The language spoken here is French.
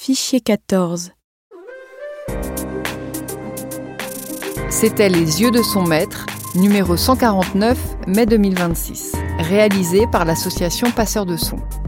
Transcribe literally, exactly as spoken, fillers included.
Fichier quatorze. C'était Les yeux de son maître, numéro cent quarante-neuf, mai deux mille vingt-six, réalisé par l'association Passeurs de Sons.